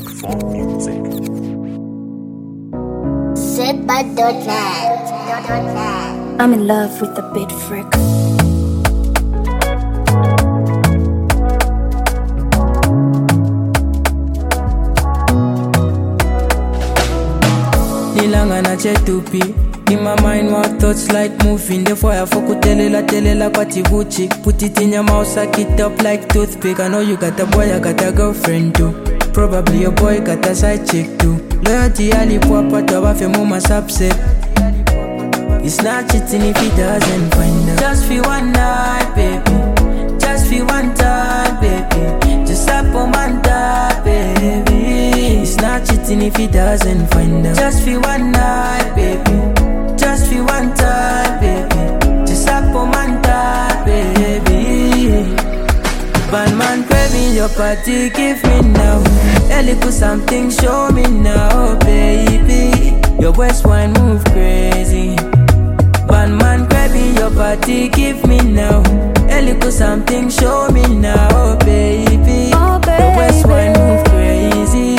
Big Funk Music. Set by Dotland. I'm in love with the beat freak. Nilanga na chetupi. In my mind, what thoughts like moving. Therefore, I fuck telela kwati Gucci. Put it in your mouth, suck it up like toothpick. I know you got a boy, I got a girlfriend too. Probably your boy got a side chick too. Loyalty, ali papa, tawa fe mama subset. It's not cheating if he doesn't find out. Just for one night, baby. Just for one time, baby. Just up on my top, baby. It's not cheating if he doesn't find out. Just for one night, baby. Just for one time, baby. Just up on my top, baby. Bad man craving your party, give me now. Ellie put something, show me now, baby. Your waist wine move crazy. Bad man craving your party, give me now. Ellie put something, show me now, baby. Oh, baby. Your waist wine move crazy.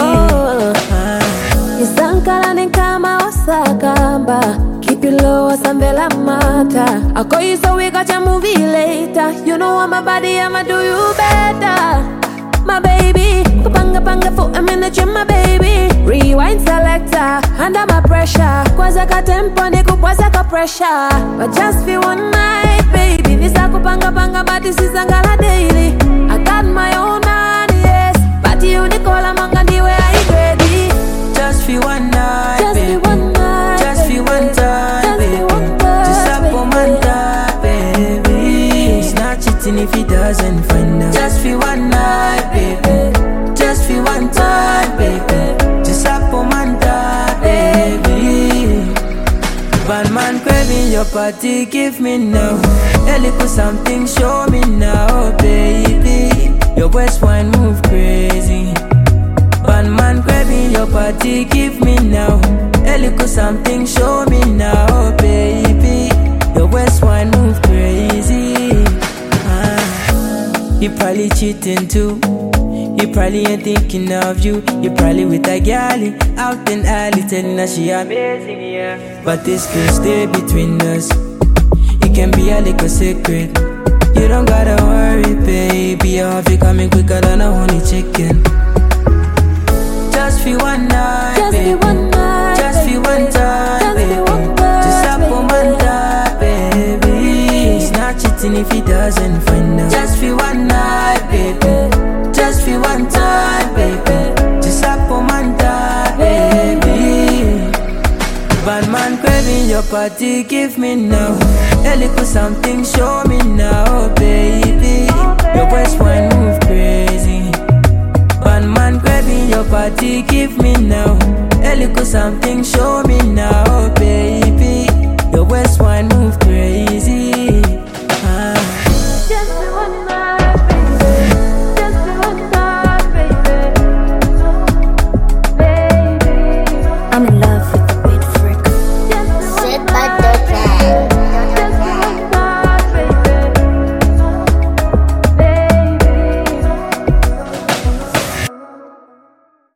Nisankala ni kama Osakamba. Keep it low, Sambela Mata. I call you so we got your movie later. You know I'm my body, I'ma do you better. My baby, panga for a minute, you're my baby. Rewind selector, under my pressure. Kwaza ka tempo, niku kwaza ka pressure. But just for one night, baby. Nisa kupanga, but this is angala daily. I got my own money, yes. But you Nicola Manga, where I ready. Just for one night, Just baby. for one night, Just for one time, Just baby. for one time, Just up on my baby. top, baby. He's not cheating if he doesn't find out. Just for one night, baby. Just for one time, baby. Just up on my top, baby. Bad man craving your party, give me now. Ellie put something, show me now, baby. Your waist wine move crazy. Bad man craving your party, give me now. Ellie put something, show me now, baby. Your waist wine move crazy. He probably cheating too. He probably ain't thinking of you. You probably with a galley out in alley telling her she amazing, yeah. But this could stay between us. It can be a little secret. You don't gotta worry, baby. I'll be coming quicker than a honey chicken. Just for one night, Just baby. for one night, Just for one time, Just baby. for one time, Just up on my baby. top, baby. He's not cheating if he doesn't find out. Just for one night, baby. Just for one time, baby. Just up on my top, baby. Bad man craving your party, give me now. Ellie put something, show me now, baby. Your waist wine move crazy. Bad man craving your party, give me now. Ellie put something, show